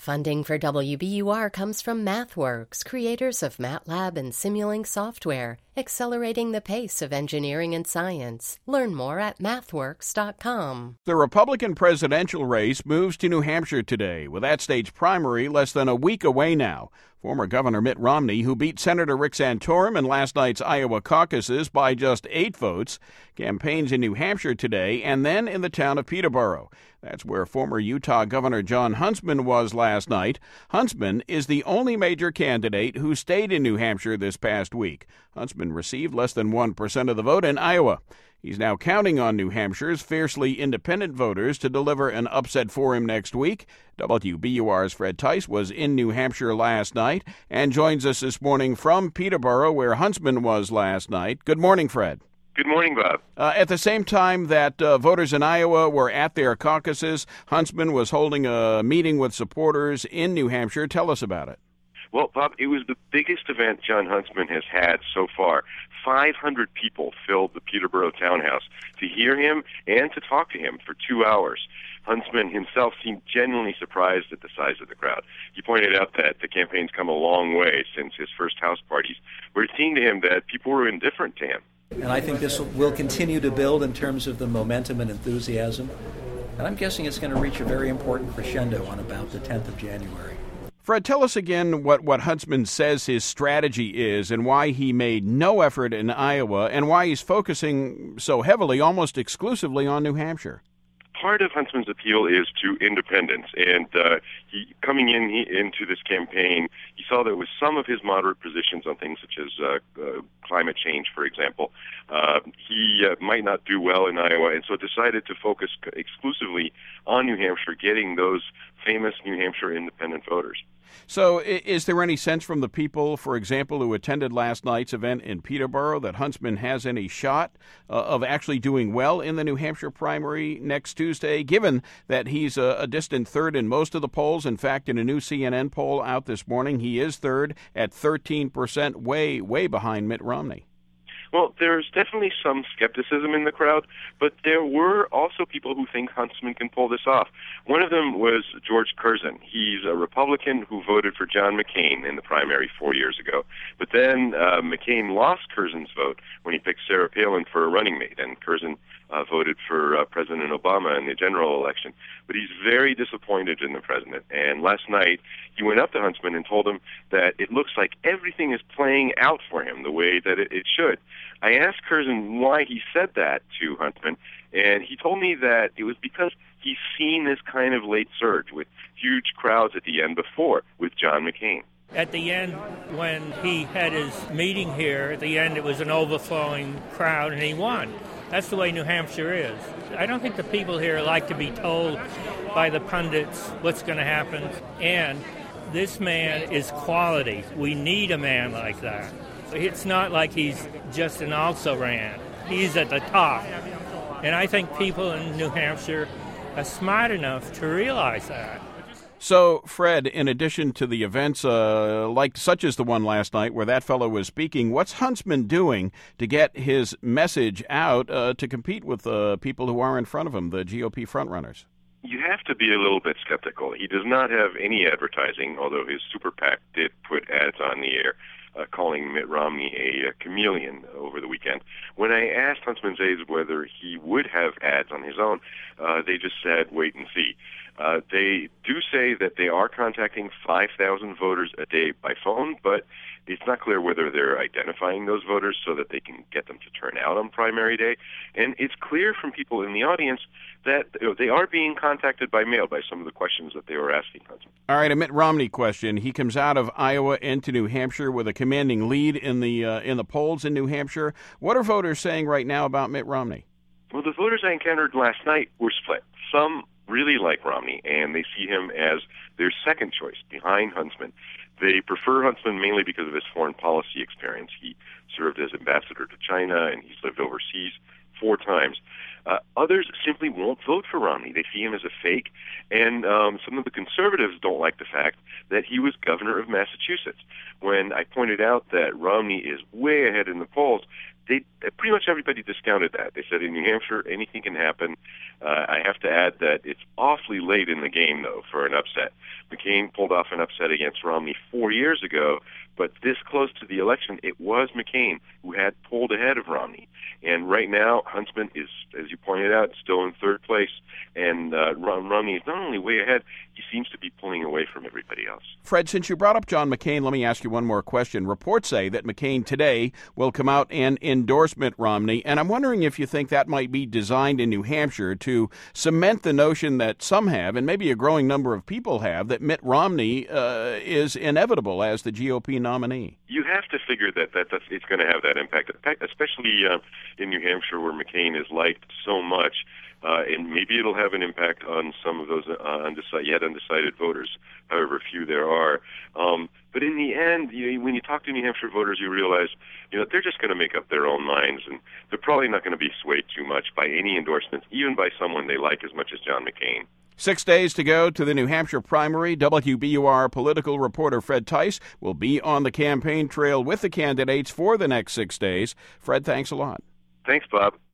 Funding for WBUR comes from MathWorks, creators of MATLAB and Simulink software, accelerating the pace of engineering and science. Learn more at mathworks.com. The Republican presidential race moves to New Hampshire today, with that state's primary less than a week away now. Former Governor Mitt Romney, who beat Senator Rick Santorum in last night's Iowa caucuses by just 8 votes, campaigns in New Hampshire today and then in the town of Peterborough. That's where former Utah Governor Jon Huntsman was last night. Huntsman is the only major candidate who stayed in New Hampshire this past week. Huntsman received less than 1% of the vote in Iowa. He's now counting on New Hampshire's fiercely independent voters to deliver an upset for him next week. WBUR's Fred Tice was in New Hampshire last night and joins us this morning from Peterborough, where Huntsman was last night. Good morning, Fred. Good morning, Bob. At the same time that voters in Iowa were at their caucuses, Huntsman was holding a meeting with supporters in New Hampshire. Tell us about it. Well, Bob, it was the biggest event Jon Huntsman has had so far. 500 people filled the Peterborough Townhouse to hear him and to talk to him for 2 hours. Huntsman himself seemed genuinely surprised at the size of the crowd. He pointed out that the campaign's come a long way since his first house parties, where it seemed to him that people were indifferent to him. And I think this will continue to build in terms of the momentum and enthusiasm. And I'm guessing it's going to reach a very important crescendo on about the 10th of January. Fred, tell us again what Huntsman says his strategy is and why he made no effort in Iowa and why he's focusing so heavily, almost exclusively, on New Hampshire. Part of Huntsman's appeal is to independence, and he coming into this campaign, he saw that with some of his moderate positions on things such as climate change, for example, he might not do well in Iowa, and so decided to focus exclusively on New Hampshire, getting those famous New Hampshire independent voters. So is there any sense from the people, for example, who attended last night's event in Peterborough, that Huntsman has any shot of actually doing well in the New Hampshire primary next Tuesday, given that he's a distant third in most of the polls? In fact, in a new CNN poll out this morning, he is third at 13%, way behind Mitt Romney. Well, there's definitely some skepticism in the crowd, but there were also people who think Huntsman can pull this off. One of them was George Curzon. He's a Republican who voted for John McCain in the primary 4 years ago. But then McCain lost Curzon's vote when he picked Sarah Palin for a running mate, and Curzon voted for President Obama in the general election. But he's very disappointed in the president. And last night, he went up to Huntsman and told him that it looks like everything is playing out for him the way that it should. I asked Curzon why he said that to Huntsman, and he told me that it was because he's seen this kind of late surge with huge crowds at the end before with John McCain. At the end, when he had his meeting here, at the end it was an overflowing crowd and he won. That's the way New Hampshire is. I don't think the people here like to be told by the pundits what's going to happen. And this man is quality. We need a man like that. It's not like he's just an also-ran. He's at the top. And I think people in New Hampshire are smart enough to realize that. So, Fred, in addition to the events like such as the one last night where that fellow was speaking, what's Huntsman doing to get his message out to compete with people who are in front of him, the GOP frontrunners? You have to be a little bit skeptical. He does not have any advertising, although his super PAC did put ads on the air, calling Mitt Romney a chameleon over the weekend. When I asked Huntsman's aides whether he would have ads on his own, they just said, wait and see. They do say that they are contacting 5,000 voters a day by phone, but it's not clear whether they're identifying those voters so that they can get them to turn out on primary day. And it's clear from people in the audience that they are being contacted by mail by some of the questions that they were asking Huntsman. All right, a Mitt Romney question. He comes out of Iowa into New Hampshire with a commanding lead in the polls in New Hampshire. What are voters saying right now about Mitt Romney? Well, the voters I encountered last night were split. Some really like Romney, and they see him as their second choice behind Huntsman. They prefer Huntsman mainly because of his foreign policy experience. He served as ambassador to China, and he's lived overseas 4 times. Others simply won't vote for Romney. They see him as a fake, and some of the conservatives don't like the fact that he was governor of Massachusetts. When I pointed out that Romney is way ahead in the polls, pretty much everybody discounted that. They said in New Hampshire, anything can happen. I have to add that it's awfully late in the game, though, for an upset. McCain pulled off an upset against Romney 4 years ago, but this close to the election, it was McCain who had pulled ahead of Romney. And right now, Huntsman is, as you pointed out, still in third place, and Romney is not only way ahead, he seems to be pulling away from everybody else. Fred, since you brought up John McCain, let me ask you one more question. Reports say that McCain today will come out and endorse Mitt Romney, and I'm wondering if you think that might be designed in New Hampshire to cement the notion that some have, and maybe a growing number of people have, that Mitt Romney is inevitable as the GOP nominee. You have to figure that it's going to have that impact, especially in New Hampshire where McCain is liked so much. And maybe it'll have an impact on some of those yet undecided voters, however few there are. But in the end, when you talk to New Hampshire voters, you realize they're just going to make up their own minds, and they're probably not going to be swayed too much by any endorsements, even by someone they like as much as John McCain. 6 days to go to the New Hampshire primary. WBUR political reporter Fred Tice will be on the campaign trail with the candidates for the next 6 days. Fred, thanks a lot. Thanks, Bob.